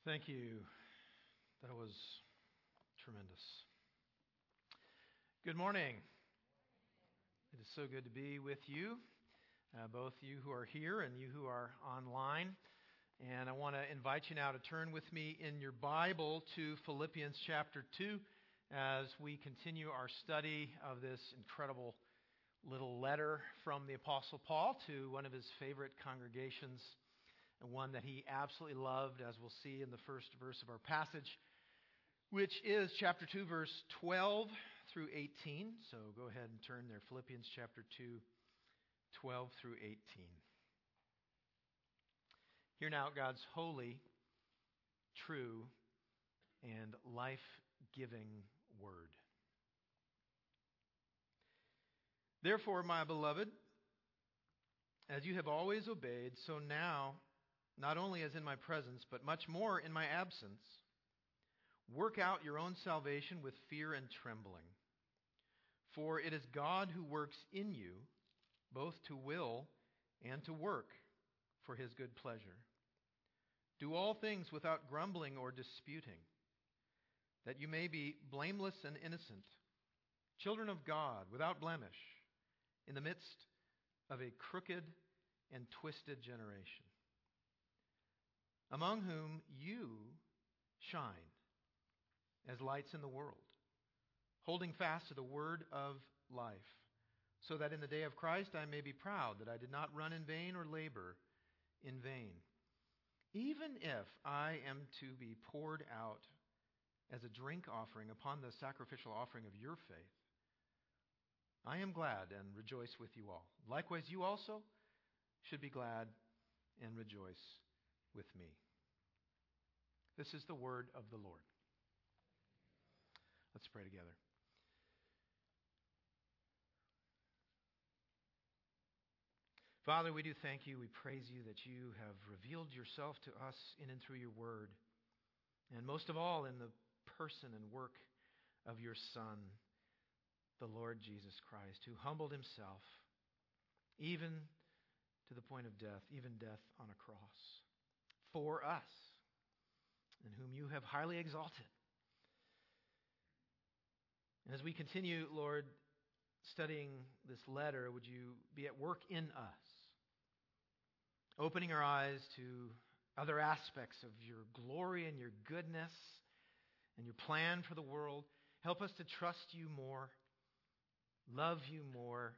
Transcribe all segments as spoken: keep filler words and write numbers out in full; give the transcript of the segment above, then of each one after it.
Thank you. That was tremendous. Good morning. It is so good to be with you, uh, both you who are here and you who are online. And I want to invite you now to turn with me in your Bible to Philippians chapter two as we continue our study of this incredible little letter from the Apostle Paul to one of his favorite congregations, and one that he absolutely loved, as we'll see in the first verse of our passage, which is chapter two, verse twelve through eighteen. So go ahead and turn there. Philippians chapter two, twelve through eighteen. Hear now God's holy, true, and life-giving word. Therefore, my beloved, as you have always obeyed, so now, not only as in my presence, but much more in my absence, work out your own salvation with fear and trembling. For it is God who works in you, both to will and to work for his good pleasure. Do all things without grumbling or disputing, that you may be blameless and innocent, children of God, without blemish, in the midst of a crooked and twisted generation, among whom you shine as lights in the world, holding fast to the word of life, so that in the day of Christ I may be proud that I did not run in vain or labor in vain. Even if I am to be poured out as a drink offering upon the sacrificial offering of your faith, I am glad and rejoice with you all. Likewise, you also should be glad and rejoice with me. This is the word of the Lord. Let's pray together. Father, we do thank you. We praise you that you have revealed yourself to us in and through your word, and most of all in the person and work of your Son, the Lord Jesus Christ, who humbled himself even to the point of death, even death on a cross, for us, and whom you have highly exalted. And as we continue, Lord, studying this letter, would you be at work in us, opening our eyes to other aspects of your glory and your goodness and your plan for the world. Help us to trust you more, love you more.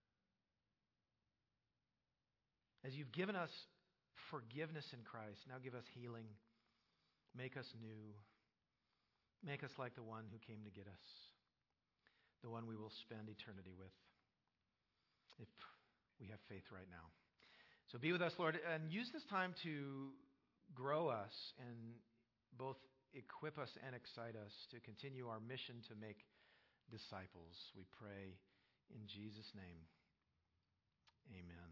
As you've given us forgiveness in Christ, now give us healing. Make us new. Make us like the one who came to get us, the one we will spend eternity with, if we have faith right now. So be with us, Lord, and use this time to grow us and both equip us and excite us to continue our mission to make disciples. We pray in Jesus' name. Amen.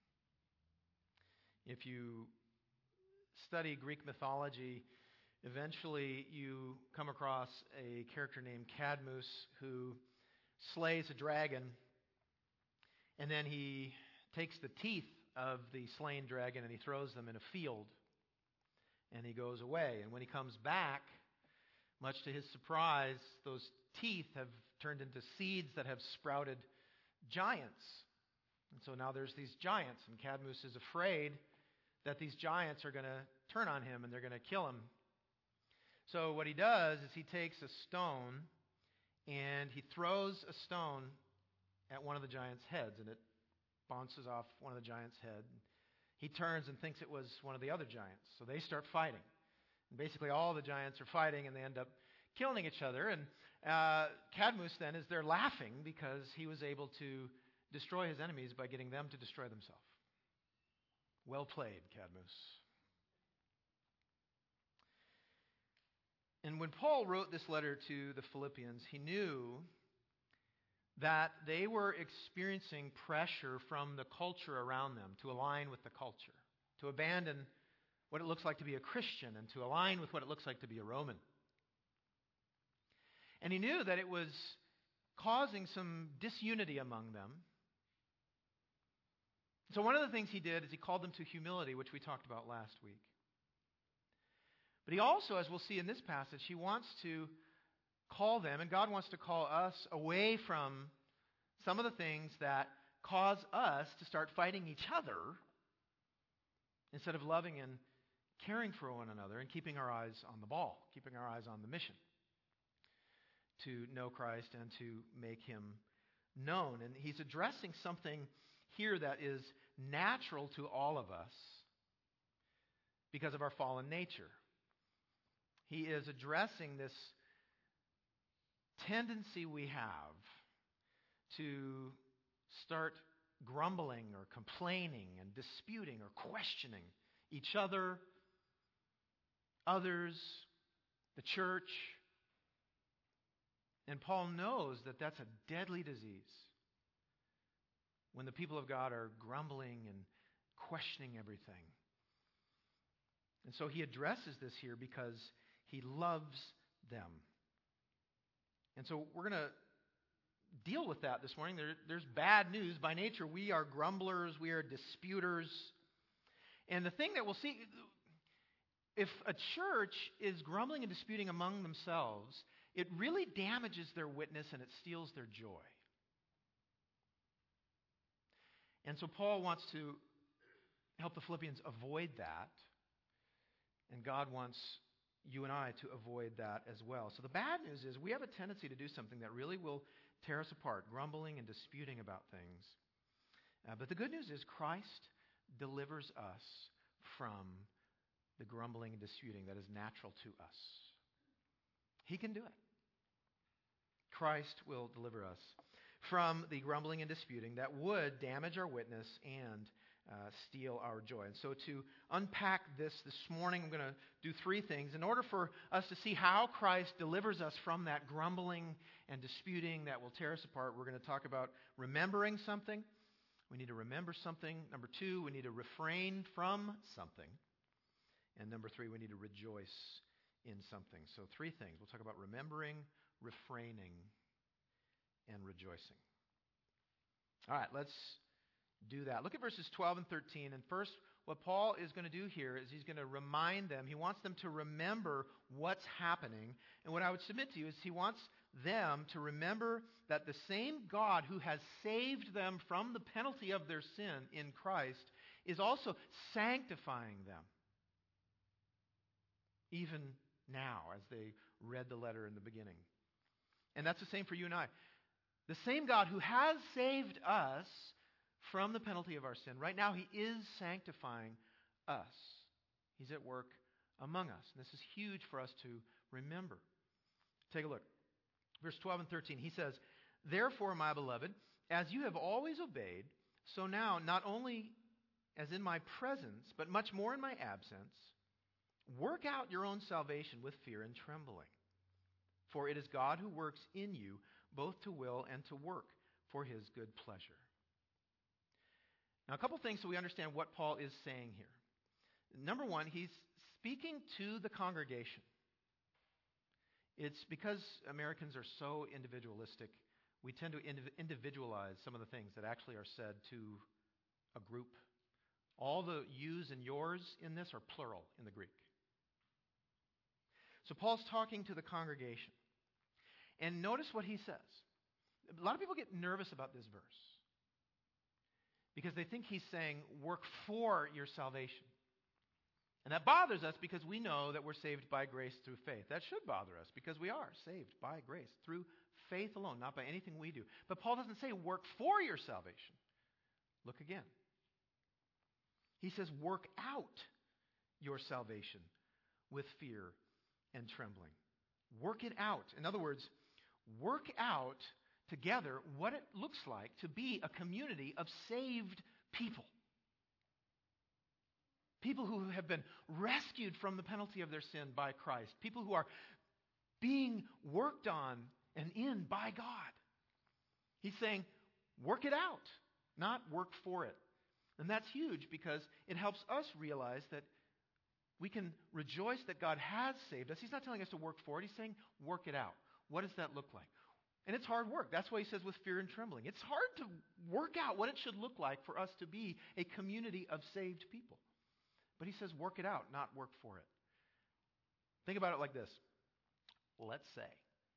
If you study Greek mythology, eventually you come across a character named Cadmus who slays a dragon, and then he takes the teeth of the slain dragon and he throws them in a field, and he goes away. And when he comes back, much to his surprise, those teeth have turned into seeds that have sprouted giants. And so now there's these giants, and Cadmus is afraid that these giants are going to turn on him and they're going to kill him. So what he does is he takes a stone and he throws a stone at one of the giants' heads, and it bounces off one of the giants' head. He turns and thinks it was one of the other giants. So they start fighting. And basically all the giants are fighting, and they end up killing each other. And uh, Cadmus then is there laughing because he was able to destroy his enemies by getting them to destroy themselves. Well played, Cadmus. And when Paul wrote this letter to the Philippians, he knew that they were experiencing pressure from the culture around them to align with the culture, to abandon what it looks like to be a Christian and to align with what it looks like to be a Roman. And he knew that it was causing some disunity among them. So one of the things he did is he called them to humility, which we talked about last week. But he also, as we'll see in this passage, he wants to call them, and God wants to call us away from some of the things that cause us to start fighting each other instead of loving and caring for one another and keeping our eyes on the ball, keeping our eyes on the mission to know Christ and to make him known. And he's addressing something here that is natural to all of us because of our fallen nature. He is addressing this tendency we have to start grumbling or complaining and disputing or questioning each other, others, the church. And Paul knows that that's a deadly disease. When the people of God are grumbling and questioning everything. And so he addresses this here because he loves them. And so we're going to deal with that this morning. There, there's bad news. By nature, we are grumblers. We are disputers. And the thing that we'll see, if a church is grumbling and disputing among themselves, it really damages their witness and it steals their joy. And so Paul wants to help the Philippians avoid that. And God wants you and I to avoid that as well. So the bad news is we have a tendency to do something that really will tear us apart, grumbling and disputing about things. Uh, but the good news is Christ delivers us from the grumbling and disputing that is natural to us. He can do it. Christ will deliver us from the grumbling and disputing that would damage our witness and uh, steal our joy. And so to unpack this this morning, I'm going to do three things. In order for us to see how Christ delivers us from that grumbling and disputing that will tear us apart, we're going to talk about remembering something. We need to remember something. Number two, we need to refrain from something. And number three, we need to rejoice in something. So three things. We'll talk about remembering, refraining, and rejoicing. All right, let's do that. Look at verses twelve and thirteen. And first, what Paul is going to do here is he's going to remind them. He wants them to remember what's happening. And what I would submit to you is he wants them to remember that the same God who has saved them from the penalty of their sin in Christ is also sanctifying them. Even now, as they read the letter in the beginning. And that's the same for you and I. The same God who has saved us from the penalty of our sin, right now he is sanctifying us. He's at work among us. And this is huge for us to remember. Take a look. Verse twelve and thirteen, he says, "Therefore, my beloved, as you have always obeyed, so now, not only as in my presence, but much more in my absence, work out your own salvation with fear and trembling. For it is God who works in you both to will and to work for his good pleasure." Now, a couple things so we understand what Paul is saying here. Number one, he's speaking to the congregation. It's because Americans are so individualistic, we tend to indiv- individualize some of the things that actually are said to a group. All the yous and yours in this are plural in the Greek. So Paul's talking to the congregation. And notice what he says. A lot of people get nervous about this verse because they think he's saying, work for your salvation. And that bothers us because we know that we're saved by grace through faith. That should bother us because we are saved by grace through faith alone, not by anything we do. But Paul doesn't say work for your salvation. Look again. He says work out your salvation with fear and trembling. Work it out. In other words, work out together what it looks like to be a community of saved people. People who have been rescued from the penalty of their sin by Christ. People who are being worked on and in by God. He's saying, work it out, not work for it. And that's huge because it helps us realize that we can rejoice that God has saved us. He's not telling us to work for it. He's saying, work it out. What does that look like? And it's hard work. That's why he says with fear and trembling. It's hard to work out what it should look like for us to be a community of saved people. But he says work it out, not work for it. Think about it like this. Let's say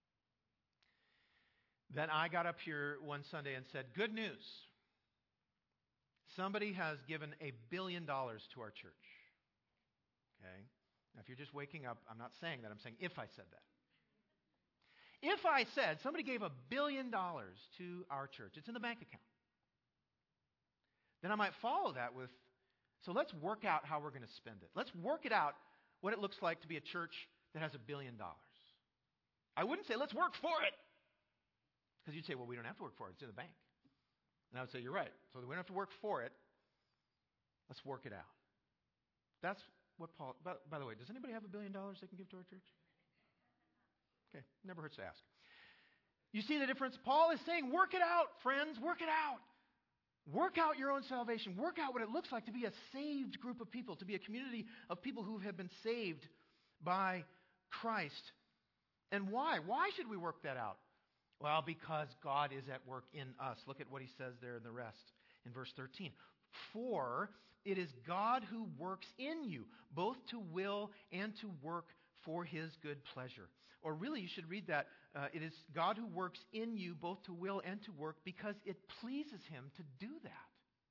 that I got up here one Sunday and said, good news. Somebody has given a billion dollars to our church. Okay? Now, if you're just waking up, I'm not saying that. I'm saying if I said that. If I said somebody gave a billion dollars to our church, it's in the bank account, then I might follow that with, so let's work out how we're going to spend it. Let's work it out what it looks like to be a church that has a billion dollars. I wouldn't say, let's work for it. Because you'd say, well, we don't have to work for it. It's in the bank. And I would say, you're right. So we don't have to work for it. Let's work it out. That's what Paul, by, by the way, does anybody have a billion dollars they can give to our church? Okay, never hurts to ask. You see the difference? Paul is saying, work it out, friends, work it out. Work out your own salvation. Work out what it looks like to be a saved group of people, to be a community of people who have been saved by Christ. And why? Why should we work that out? Well, because God is at work in us. Look at what he says there in the rest in verse thirteen. For it is God who works in you, both to will and to work for his good pleasure. Or really, you should read that. Uh, it is God who works in you, both to will and to work, because it pleases him to do that.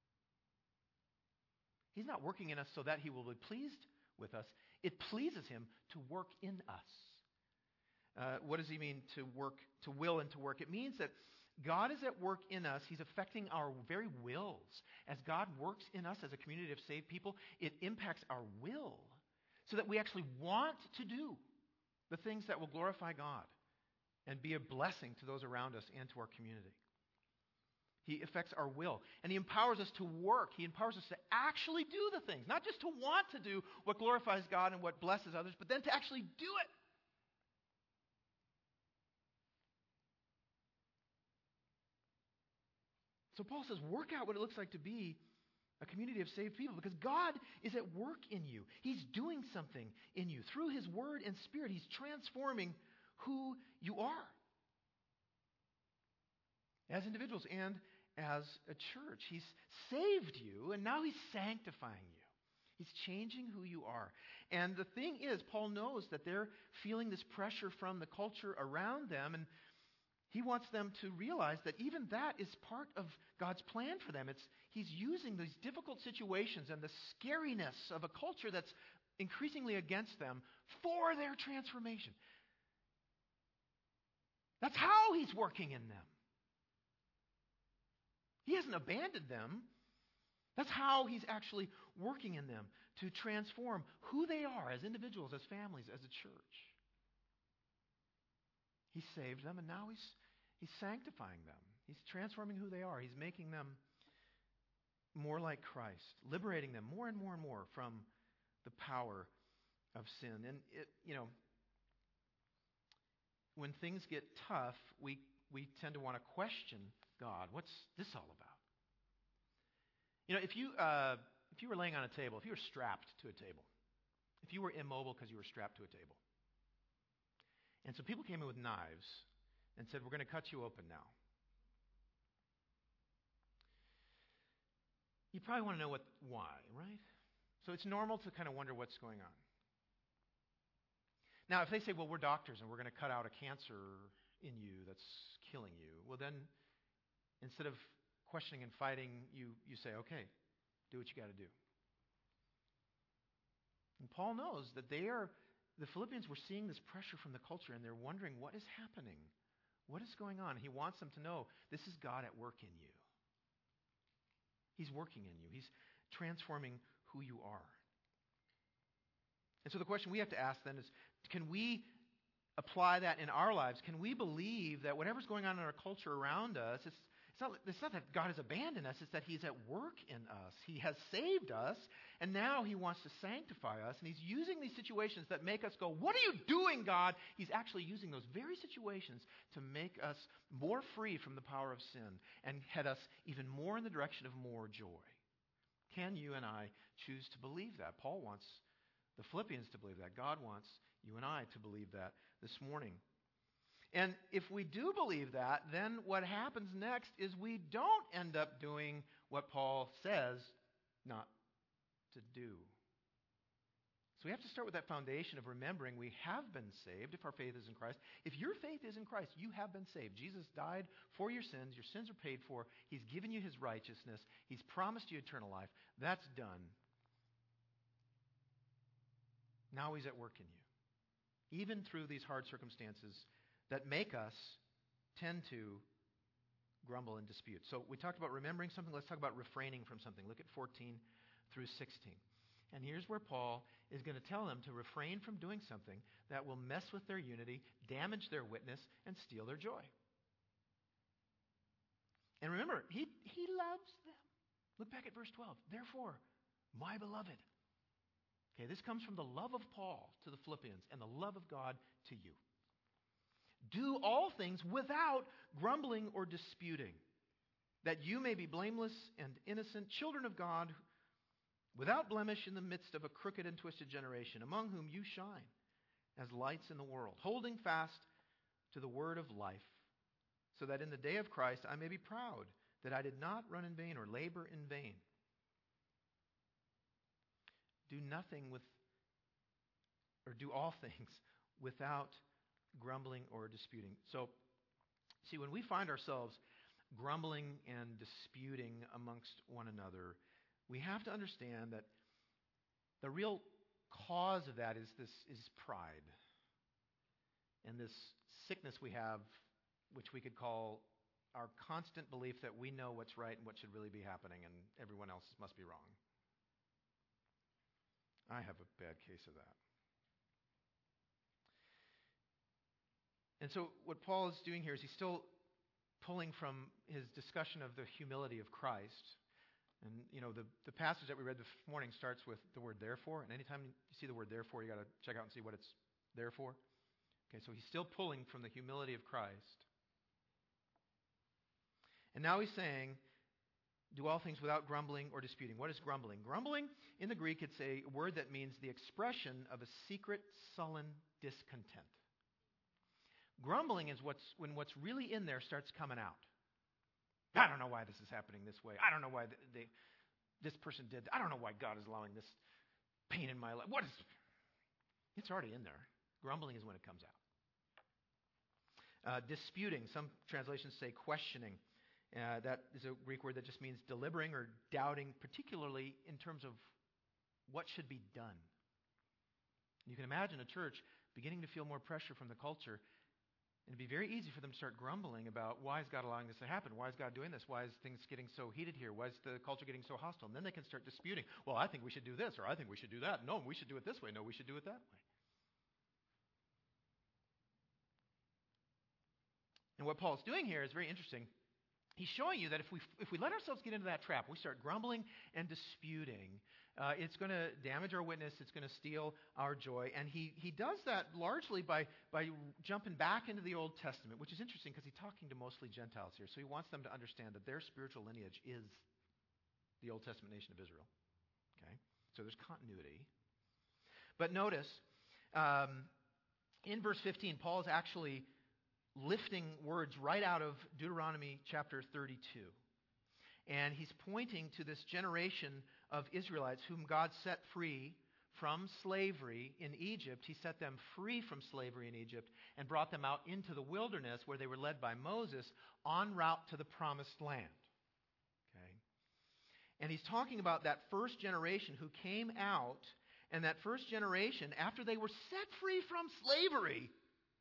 He's not working in us so that he will be pleased with us. It pleases him to work in us. Uh, what does he mean to work, to will and to work? It means that God is at work in us. He's affecting our very wills. As God works in us as a community of saved people, it impacts our will so that we actually want to do the things that will glorify God and be a blessing to those around us and to our community. He affects our will. And he empowers us to work. He empowers us to actually do the things. Not just to want to do what glorifies God and what blesses others, but then to actually do it. So Paul says, work out what it looks like to be a community of saved people, because God is at work in you. He's doing something in you. Through his word and spirit, he's transforming who you are as individuals and as a church. He's saved you, and now he's sanctifying you. He's changing who you are. And the thing is, Paul knows that they're feeling this pressure from the culture around them, and he wants them to realize that even that is part of God's plan for them. It's, he's using these difficult situations and the scariness of a culture that's increasingly against them for their transformation. That's how he's working in them. He hasn't abandoned them. That's how he's actually working in them to transform who they are as individuals, as families, as a church. He saved them, and now he's, he's sanctifying them. He's transforming who they are. He's making them more like Christ, liberating them more and more and more from the power of sin. And, it, you know, when things get tough, we, we tend to want to question God. What's this all about? You know, if you, uh, if you were laying on a table, if you were strapped to a table, if you were immobile because you were strapped to a table, and so people came in with knives and said, we're going to cut you open now. You probably want to know what, why, right? So it's normal to kind of wonder what's going on. Now, if they say, well, we're doctors and we're going to cut out a cancer in you that's killing you, well then, instead of questioning and fighting, you, you say, okay, do what you got to do. And Paul knows that they are, the Philippians were seeing this pressure from the culture, and they're wondering, what is happening? What is going on? He wants them to know, this is God at work in you. He's working in you. He's transforming who you are. And so the question we have to ask then is, can we apply that in our lives? Can we believe that whatever's going on in our culture around us, it's, it's, not, it's not that God has abandoned us, it's that he's at work in us. He has saved us, and now he wants to sanctify us, and he's using these situations that make us go, what are you doing, God? He's actually using those very situations to make us more free from the power of sin and head us even more in the direction of more joy. Can you and I choose to believe that? Paul wants the Philippians to believe that. God wants you and I to believe that this morning. And if we do believe that, then what happens next is we don't end up doing what Paul says not to do. So we have to start with that foundation of remembering we have been saved if our faith is in Christ. If your faith is in Christ, you have been saved. Jesus died for your sins. Your sins are paid for. He's given you his righteousness. He's promised you eternal life. That's done. Now he's at work in you. Even through these hard circumstances that make us tend to grumble and dispute. So we talked about remembering something. Let's talk about refraining from something. Look at fourteen through sixteen. And here's where Paul is going to tell them to refrain from doing something that will mess with their unity, damage their witness, and steal their joy. And remember, he, he loves them. Look back at verse twelve. Therefore, my beloved. Okay, this comes from the love of Paul to the Philippians and the love of God to you. Do all things without grumbling or disputing, that you may be blameless and innocent, children of God, without blemish in the midst of a crooked and twisted generation, among whom you shine as lights in the world, holding fast to the word of life, so that in the day of Christ I may be proud that I did not run in vain or labor in vain. Do nothing with, or do all things without grumbling or disputing. So, see, when we find ourselves grumbling and disputing amongst one another, we have to understand that the real cause of that is this is pride. And this sickness we have, which we could call our constant belief that we know what's right and what should really be happening and everyone else must be wrong. I have a bad case of that. And so what Paul is doing here is he's still pulling from his discussion of the humility of Christ. And, you know, the, the passage that we read this morning starts with the word therefore. And anytime you see the word therefore, you got to check out and see what it's there for. Okay, so he's still pulling from the humility of Christ. And now he's saying, do all things without grumbling or disputing. What is grumbling? Grumbling, in the Greek, it's a word that means the expression of a secret, sullen discontent. Grumbling is what's when what's really in there starts coming out. I don't know why this is happening this way. I don't know why they, they, this person did. I don't know why God is allowing this pain in my life. What is? It's already in there. Grumbling is when it comes out. Uh, disputing. Some translations say questioning. Uh, that is a Greek word that just means deliberating or doubting, particularly in terms of what should be done. You can imagine a church beginning to feel more pressure from the culture. And it'd be very easy for them to start grumbling about why is God allowing this to happen? Why is God doing this? Why is things getting so heated here? Why is the culture getting so hostile? And then they can start disputing. Well, I think we should do this, or I think we should do that. No, we should do it this way. No, we should do it that way. And what Paul's doing here is very interesting. He's showing you that if we if we let ourselves get into that trap, we start grumbling and disputing, uh, it's going to damage our witness, it's going to steal our joy. And he, he does that largely by, by jumping back into the Old Testament, which is interesting because he's talking to mostly Gentiles here. So he wants them to understand that their spiritual lineage is the Old Testament nation of Israel. Okay, so there's continuity. But notice, um, in verse fifteen, Paul is actually lifting words right out of Deuteronomy chapter thirty-two. And he's pointing to this generation of Israelites whom God set free from slavery in Egypt. He set them free from slavery in Egypt and brought them out into the wilderness where they were led by Moses en route to the promised land. Okay? And he's talking about that first generation who came out, and that first generation, after they were set free from slavery,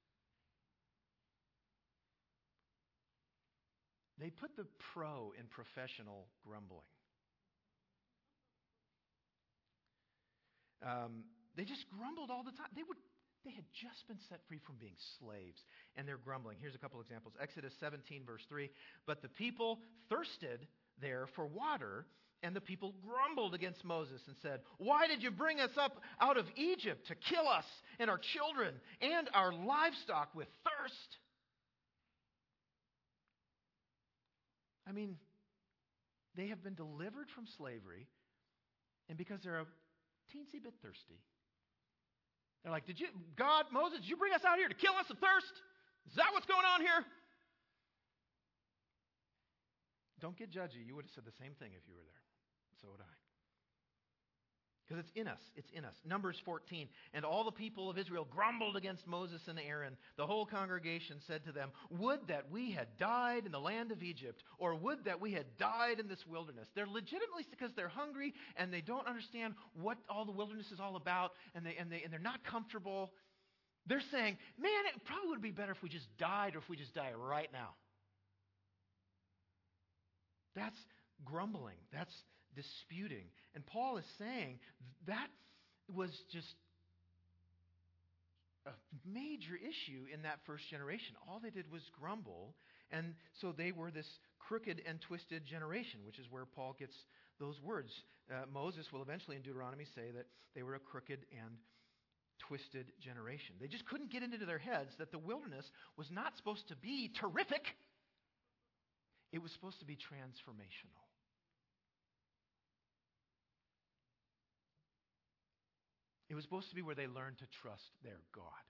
they put the pro in professional grumbling. Um, they just grumbled all the time. They would, they had just been set free from being slaves, and they're grumbling. Here's a couple examples. Exodus seventeen, verse three. But the people thirsted there for water, and the people grumbled against Moses and said, "Why did you bring us up out of Egypt to kill us and our children and our livestock with thirst?" I mean, they have been delivered from slavery, and because they're a teensy bit thirsty, they're like, "Did you, God, Moses, did you bring us out here to kill us of thirst? Is that what's going on here?" Don't get judgy. You would have said the same thing if you were there. So would I. Because it's in us. It's in us. Numbers fourteen. And all the people of Israel grumbled against Moses and Aaron. The whole congregation said to them, would that we had died in the land of Egypt, or would that we had died in this wilderness. They're legitimately, because they're hungry and they don't understand what all the wilderness is all about, and, they, and, they, and they're not comfortable. They're saying, man, it probably would be better if we just died, or if we just die right now. That's grumbling. That's disputing. And Paul is saying that was just a major issue in that first generation. All they did was grumble, and so they were this crooked and twisted generation, which is where Paul gets those words. Uh, Moses will eventually in Deuteronomy say that they were a crooked and twisted generation. They just couldn't get into their heads that the wilderness was not supposed to be terrific. It was supposed to be transformational. It was supposed to be where they learned to trust their God.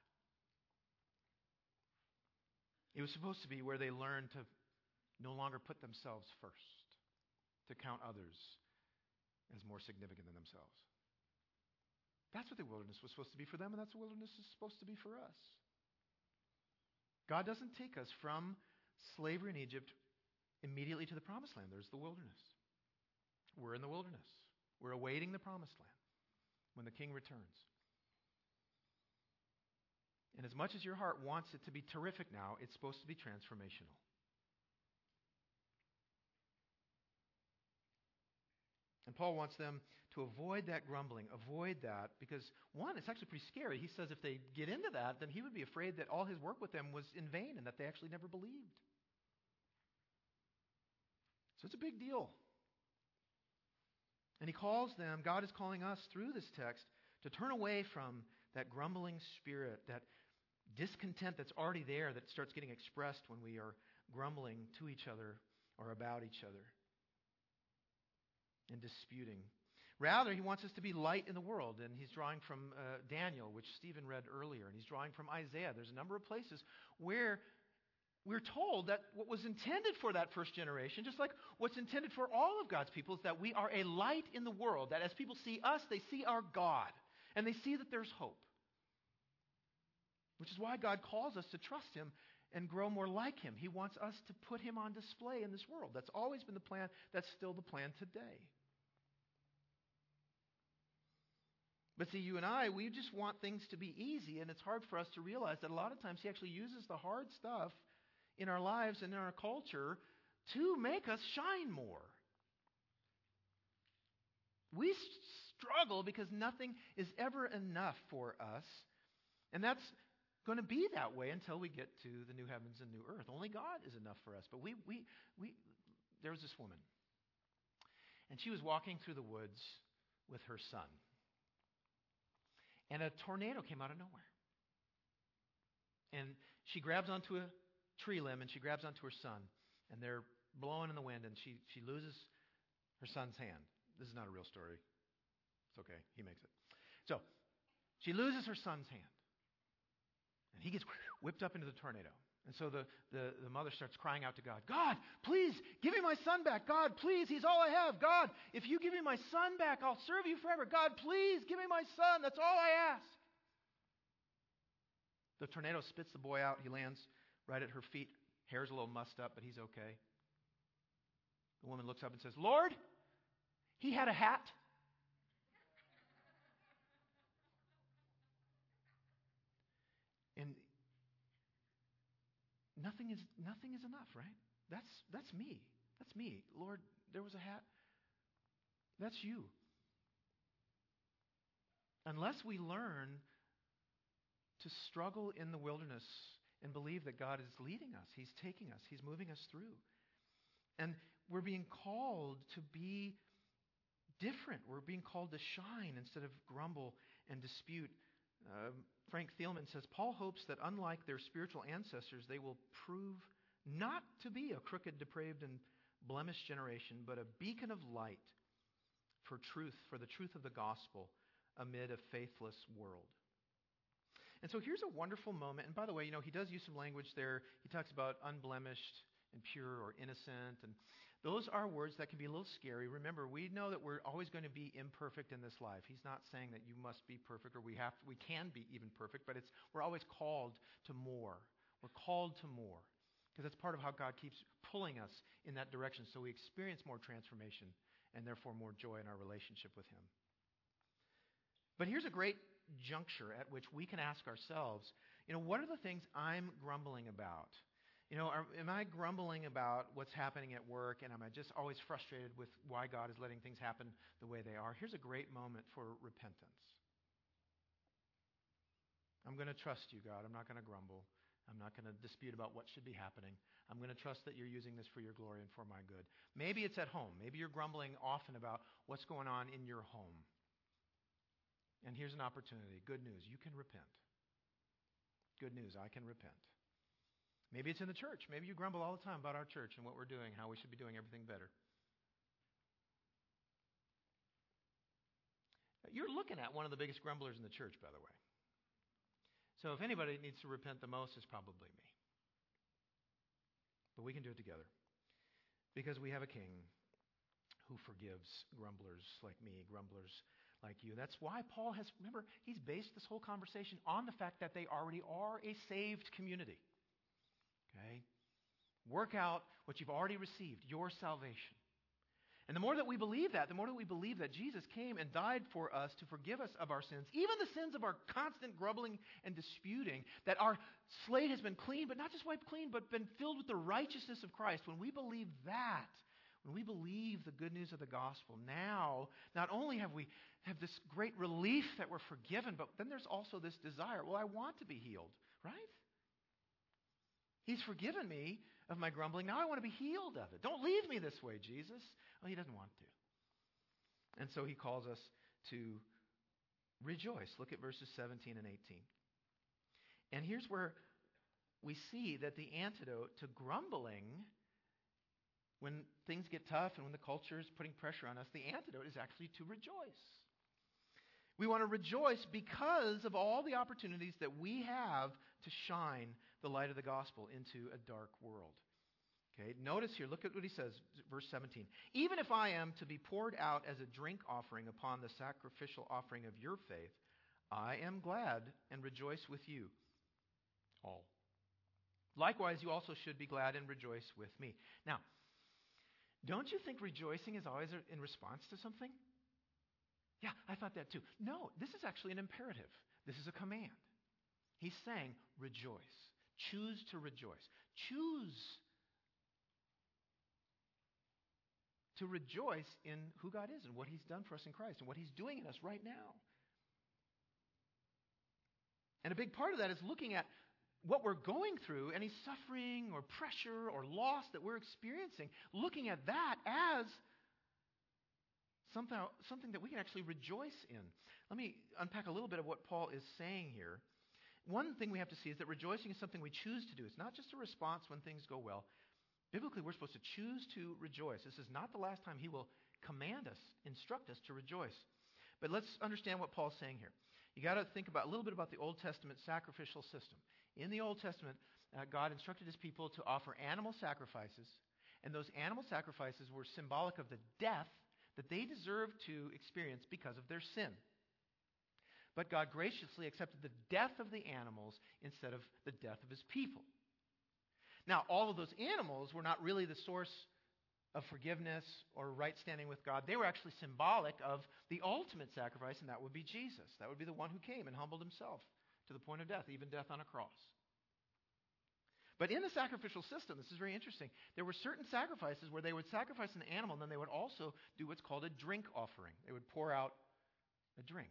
It was supposed to be where they learned to no longer put themselves first, to count others as more significant than themselves. That's what the wilderness was supposed to be for them, and that's what the wilderness is supposed to be for us. God doesn't take us from slavery in Egypt immediately to the promised land. There's the wilderness. We're in the wilderness. We're awaiting the promised land when the king returns. And as much as your heart wants it to be terrific now, it's supposed to be transformational. And Paul wants them to avoid that grumbling, avoid that, because one, it's actually pretty scary. He says if they get into that, then he would be afraid that all his work with them was in vain and that they actually never believed. So it's a big deal. And he calls them, God is calling us through this text to turn away from that grumbling spirit, that discontent that's already there that starts getting expressed when we are grumbling to each other or about each other and disputing. Rather, he wants us to be light in the world, and he's drawing from uh, Daniel, which Stephen read earlier, and he's drawing from Isaiah. There's a number of places where we're told that what was intended for that first generation, just like what's intended for all of God's people, is that we are a light in the world, that as people see us, they see our God, and they see that there's hope. Which is why God calls us to trust Him and grow more like Him. He wants us to put Him on display in this world. That's always been the plan. That's still the plan today. But see, you and I, we just want things to be easy, and it's hard for us to realize that a lot of times He actually uses the hard stuff in our lives and in our culture to make us shine more. We struggle because nothing is ever enough for us, and that's going to be that way until we get to the new heavens and new earth. Only God is enough for us. But we, we, we, there was this woman, and she was walking through the woods with her son. And a tornado came out of nowhere. And she grabs onto a tree limb, and she grabs onto her son. And they're blowing in the wind, and she, she loses her son's hand. This is not a real story. It's okay. He makes it. So, she loses her son's hand. And he gets whipped up into the tornado. And so the, the, the mother starts crying out to God, God, please, give me my son back. God, please, he's all I have. God, if you give me my son back, I'll serve you forever. God, please, give me my son. That's all I ask. The tornado spits the boy out. He lands right at her feet. Hair's a little mussed up, but he's okay. The woman looks up and says, Lord, he had a hat. And nothing is nothing is enough, right? That's that's me. That's me. Lord, there was a hat. That's you. Unless we learn to struggle in the wilderness and believe that God is leading us, He's taking us, He's moving us through. And we're being called to be different. We're being called to shine instead of grumble and dispute. Uh, Frank Thielman says, Paul hopes that unlike their spiritual ancestors, they will prove not to be a crooked, depraved, and blemished generation, but a beacon of light for truth, for the truth of the gospel amid a faithless world. And so here's a wonderful moment. And by the way, you know, he does use some language there. He talks about unblemished and pure or innocent. And Those are words that can be a little scary. Remember, we know that we're always going to be imperfect in this life. He's not saying that you must be perfect or we have to, we can be even perfect, but it's we're always called to more. We're called to more because that's part of how God keeps pulling us in that direction so we experience more transformation and therefore more joy in our relationship with Him. But here's a great juncture at which we can ask ourselves, you know, what are the things I'm grumbling about? You know, are, am I grumbling about what's happening at work, and am I just always frustrated with why God is letting things happen the way they are? Here's a great moment for repentance. I'm going to trust you, God. I'm not going to grumble. I'm not going to dispute about what should be happening. I'm going to trust that you're using this for your glory and for my good. Maybe it's at home. Maybe you're grumbling often about what's going on in your home. And here's an opportunity. Good news. You can repent. Good news. I can repent. Maybe it's in the church. Maybe you grumble all the time about our church and what we're doing, how we should be doing everything better. You're looking at one of the biggest grumblers in the church, by the way. So if anybody needs to repent the most, it's probably me. But we can do it together because we have a king who forgives grumblers like me, grumblers like you. That's why Paul has, remember, he's based this whole conversation on the fact that they already are a saved community. Okay? Work out what you've already received, your salvation. And the more that we believe that, the more that we believe that Jesus came and died for us to forgive us of our sins, even the sins of our constant grumbling and disputing, that our slate has been clean, but not just wiped clean, but been filled with the righteousness of Christ. When we believe that, when we believe the good news of the gospel, now, not only have we have this great relief that we're forgiven, but then there's also this desire, well, I want to be healed, right? He's forgiven me of my grumbling. Now I want to be healed of it. Don't leave me this way, Jesus. Well, he doesn't want to. And so he calls us to rejoice. Look at verses seventeen and eighteen. And here's where we see that the antidote to grumbling, when things get tough and when the culture is putting pressure on us, the antidote is actually to rejoice. We want to rejoice because of all the opportunities that we have to shine the light of the gospel into a dark world. Okay, notice here, look at what he says, verse seventeen. Even if I am to be poured out as a drink offering upon the sacrificial offering of your faith, I am glad and rejoice with you all. Likewise, you also should be glad and rejoice with me. Now, don't you think rejoicing is always in response to something? Yeah, I thought that too. No, this is actually an imperative. This is a command. He's saying, rejoice. Choose to rejoice. Choose to rejoice in who God is and what He's done for us in Christ and what He's doing in us right now. And a big part of that is looking at what we're going through, any suffering or pressure or loss that we're experiencing, looking at that as something, something that we can actually rejoice in. Let me unpack a little bit of what Paul is saying here. One thing we have to see is that rejoicing is something we choose to do. It's not just a response when things go well. Biblically, we're supposed to choose to rejoice. This is not the last time he will command us, instruct us to rejoice. But let's understand what Paul's saying here. You got to think about a little bit about the Old Testament sacrificial system. In the Old Testament, uh, God instructed his people to offer animal sacrifices, and those animal sacrifices were symbolic of the death that they deserved to experience because of their sin. But God graciously accepted the death of the animals instead of the death of his people. Now, all of those animals were not really the source of forgiveness or right standing with God. They were actually symbolic of the ultimate sacrifice, and that would be Jesus. That would be the one who came and humbled himself to the point of death, even death on a cross. But in the sacrificial system, this is very interesting, there were certain sacrifices where they would sacrifice an animal, and then they would also do what's called a drink offering. They would pour out a drink.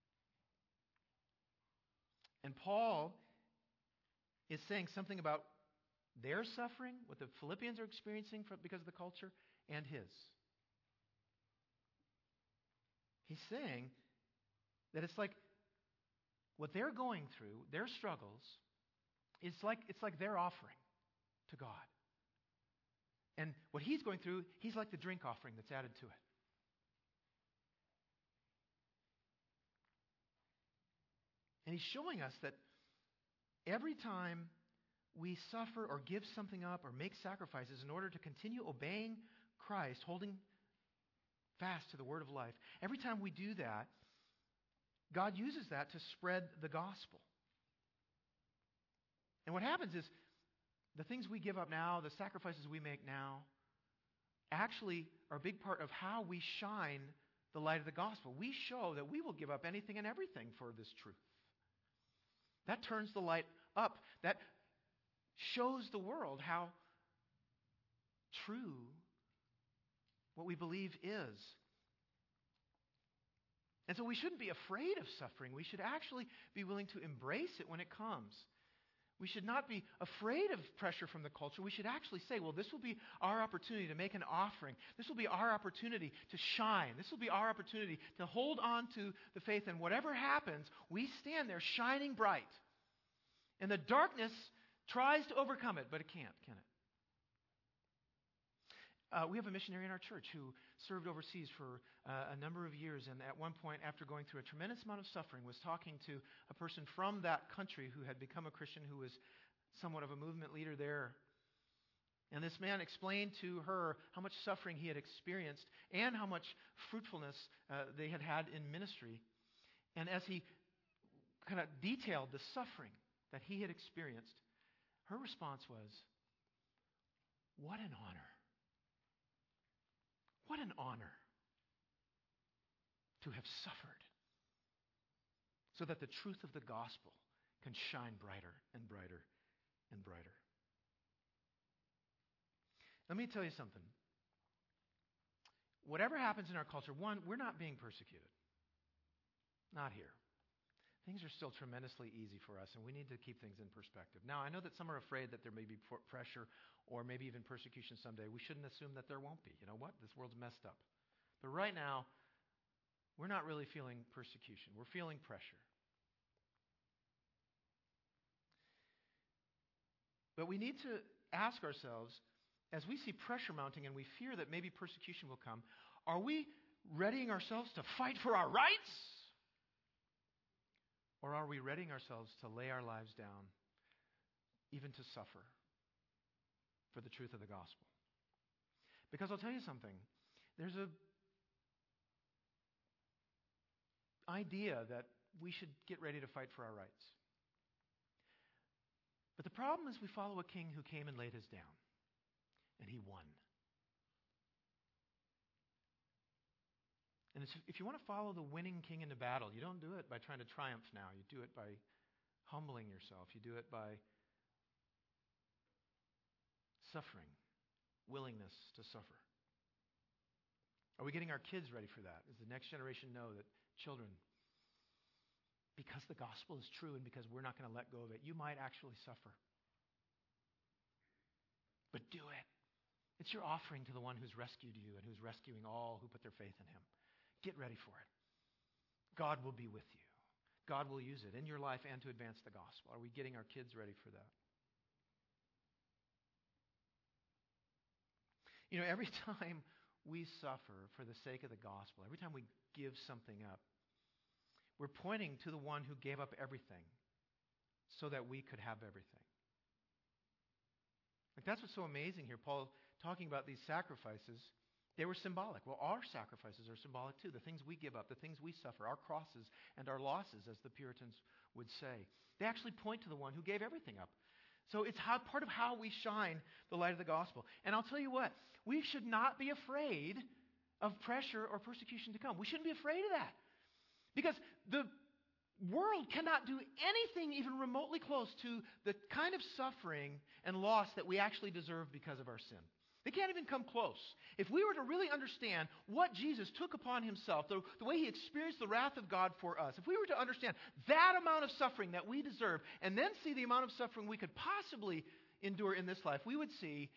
And Paul is saying something about their suffering, what the Philippians are experiencing for, because of the culture, and his. He's saying that it's like what they're going through, their struggles, it's like, it's like their offering to God. And what he's going through, he's like the drink offering that's added to it. And he's showing us that every time we suffer or give something up or make sacrifices in order to continue obeying Christ, holding fast to the word of life, every time we do that, God uses that to spread the gospel. And what happens is the things we give up now, the sacrifices we make now, actually are a big part of how we shine the light of the gospel. We show that we will give up anything and everything for this truth. That turns the light up. That shows the world how true what we believe is. And so we shouldn't be afraid of suffering. We should actually be willing to embrace it when it comes. We should not be afraid of pressure from the culture. We should actually say, well, this will be our opportunity to make an offering. This will be our opportunity to shine. This will be our opportunity to hold on to the faith. And whatever happens, we stand there shining bright. And the darkness tries to overcome it, but it can't, can it? Uh, we have a missionary in our church who served overseas for uh, a number of years, and at one point, after going through a tremendous amount of suffering, was talking to a person from that country who had become a Christian, who was somewhat of a movement leader there. And this man explained to her how much suffering he had experienced and how much fruitfulness uh, they had had in ministry. And as he kind of detailed the suffering that he had experienced, her response was, "What an honor. What an honor to have suffered so that the truth of the gospel can shine brighter and brighter and brighter." Let me tell you something. Whatever happens in our culture, one, we're not being persecuted. Not here. Things are still tremendously easy for us, and we need to keep things in perspective. Now, I know that some are afraid that there may be pressure or maybe even persecution someday. We shouldn't assume that there won't be. You know what? This world's messed up. But right now, we're not really feeling persecution. We're feeling pressure. But we need to ask ourselves, as we see pressure mounting and we fear that maybe persecution will come, are we readying ourselves to fight for our rights? Or are we readying ourselves to lay our lives down, even to suffer for the truth of the gospel? Because I'll tell you something. There's a idea that we should get ready to fight for our rights. But the problem is we follow a king who came and laid his down, and he won. And it's, if you want to follow the winning king into battle, you don't do it by trying to triumph now. You do it by humbling yourself. You do it by suffering, willingness to suffer. Are we getting our kids ready for that? Does the next generation know that children, because the gospel is true and because we're not going to let go of it, you might actually suffer. But do it. It's your offering to the one who's rescued you and who's rescuing all who put their faith in him. Get ready for it. God will be with you. God will use it in your life and to advance the gospel. Are we getting our kids ready for that? You know, every time we suffer for the sake of the gospel, every time we give something up, we're pointing to the one who gave up everything so that we could have everything. Like, that's what's so amazing here. Paul talking about these sacrifices, they were symbolic. Well, our sacrifices are symbolic too. The things we give up, the things we suffer, our crosses and our losses, as the Puritans would say. They actually point to the one who gave everything up. So it's how, part of how we shine the light of the gospel. And I'll tell you what, we should not be afraid of pressure or persecution to come. We shouldn't be afraid of that. Because the world cannot do anything even remotely close to the kind of suffering and loss that we actually deserve because of our sin. They can't even come close. If we were to really understand what Jesus took upon himself, the, the way he experienced the wrath of God for us, if we were to understand that amount of suffering that we deserve, and then see the amount of suffering we could possibly endure in this life, we would see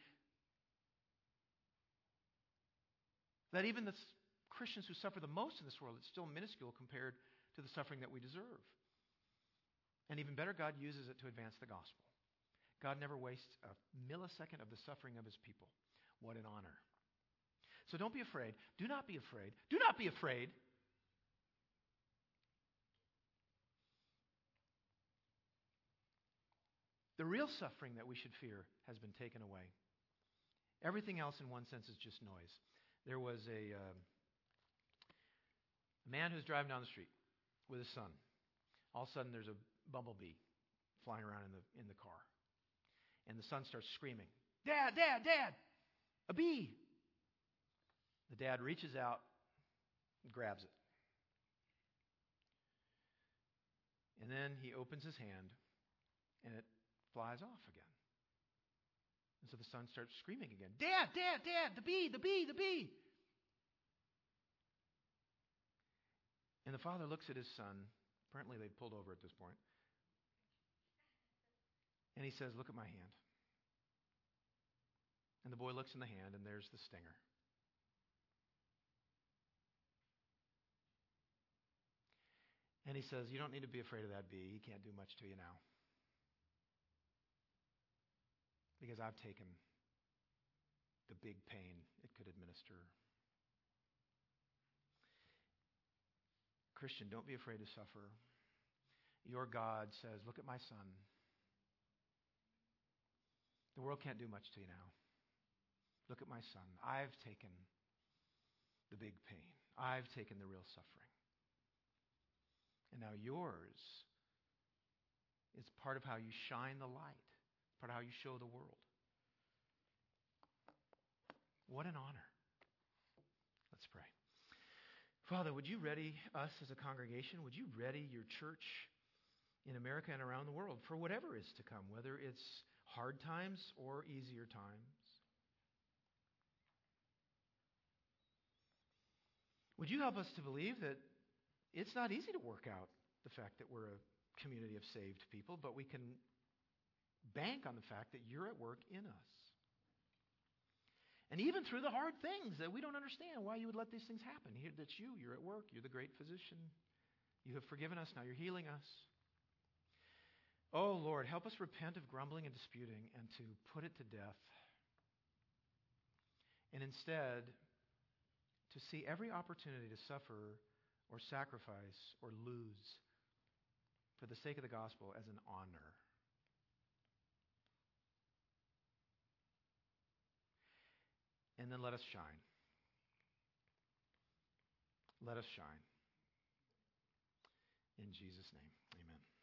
that even the Christians who suffer the most in this world, it's still minuscule compared to the suffering that we deserve. And even better, God uses it to advance the gospel. God never wastes a millisecond of the suffering of his people. What an honor. So don't be afraid. Do not be afraid. Do not be afraid. The real suffering that we should fear has been taken away. Everything else, in one sense, is just noise. There was a, uh, a man who's driving down the street with his son. All of a sudden, there's a bumblebee flying around in the in the car. And the son starts screaming, "Dad, Dad, Dad, a bee!" The dad reaches out and grabs it. And then he opens his hand, and it flies off again. And so the son starts screaming again, "Dad, Dad, Dad, the bee, the bee, the bee!" And the father looks at his son. Apparently they'd pulled over at this point. And he says, "Look at my hand." And the boy looks in the hand, and there's the stinger. And he says, "You don't need to be afraid of that bee. He can't do much to you now. Because I've taken the big pain it could administer." Christian, don't be afraid to suffer. Your God says, "Look at my son. The world can't do much to you now. Look at my son. I've taken the big pain. I've taken the real suffering. And now yours is part of how you shine the light, part of how you show the world." What an honor. Let's pray. Father, would you ready us as a congregation? Would you ready your church in America and around the world for whatever is to come, whether it's hard times or easier times? Would you help us to believe that it's not easy to work out the fact that we're a community of saved people, but we can bank on the fact that you're at work in us. And even through the hard things that we don't understand why you would let these things happen. Here, that's you. You're at work. You're the great physician. You have forgiven us. Now you're healing us. Oh, Lord, help us repent of grumbling and disputing and to put it to death. And instead, to see every opportunity to suffer or sacrifice or lose for the sake of the gospel as an honor. And then let us shine. Let us shine. In Jesus' name, amen.